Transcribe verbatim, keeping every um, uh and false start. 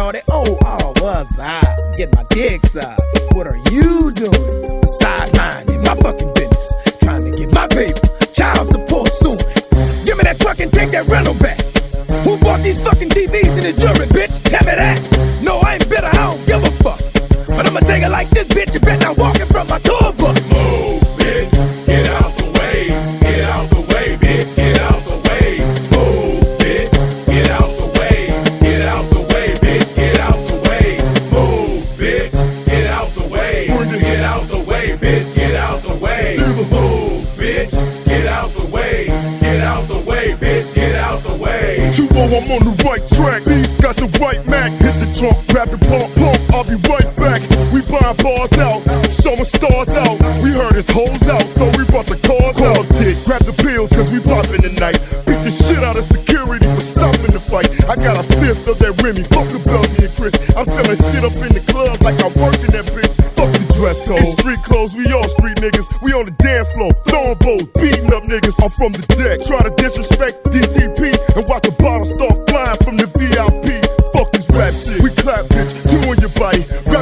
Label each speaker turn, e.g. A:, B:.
A: shorty. Oh, oh, what's up? Get my dick sucked. What are you doing? Besides minding my fucking business. Trying to get my paper. Child support soon. Give me that truck and take that rental back. Who bought these fucking T Vs in the jury, bitch? Tell me that. No, I ain't bitter, I don't give a fuck. But I'ma take it like this, bitch. You better not walk in from my tour bus.
B: Move, bitch. Get out the way. Get out the way, bitch. Get out the way. Move, bitch. Get out the way. Get out the way, bitch. Get out the way. Move, bitch. Get out the way. Get out the way, bitch. Get out the way. Move, bitch. Get out the way. Get out the way, bitch. Get out the way.
C: two oh, I'm on the right track. These got the white Mac. Hit the trunk, grab the pump, pump. I'll be right back. We buying bars out, showing stars out. We heard his hoes out, so we brought the cars out. Tick, grab the pills, cause we poppin' tonight. Beat the shit out of security for stopping the fight. I got a fifth of that Remy, fuck the Belgian and Chris. I'm selling shit up in the club like I work in that bitch. Fuck the dress code. It's street clothes, we all street niggas. We on the dance floor, throwing bows, beating up niggas. I'm from the deck, try to disrespect D T P and watch the bottle start flying from the V I P. Fuck this rap shit, we clap bitch, two on your body.